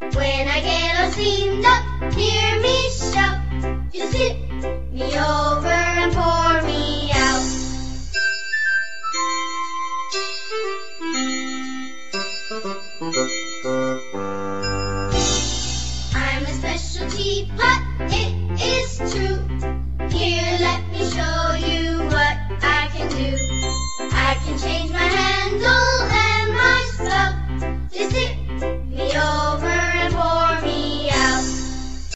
When I get all steamed up, hear me shout. You sit